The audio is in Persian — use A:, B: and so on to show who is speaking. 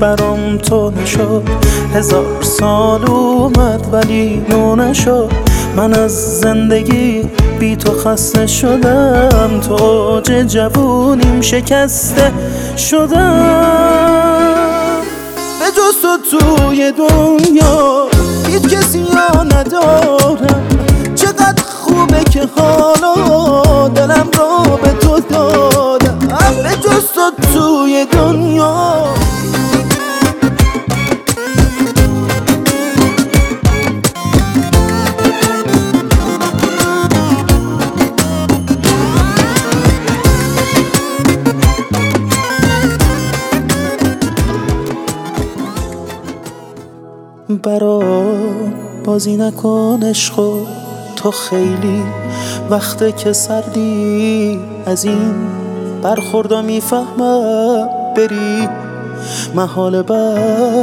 A: برام تو نشد. 1000 سال اومد ولی نو نشد. من از زندگی بی تو خسته شدم، تو اوج جوونیم شکسته شدم. به جز تو توی دنیا هیچ کسی ها ندارم. چقدر خوبه که حالا دلم را به تو دادم. به جز تو توی دنیا برام بازی نکن عشقو، تو خیلی وقته که سردی. از این برخوردا میفهمم بری محال.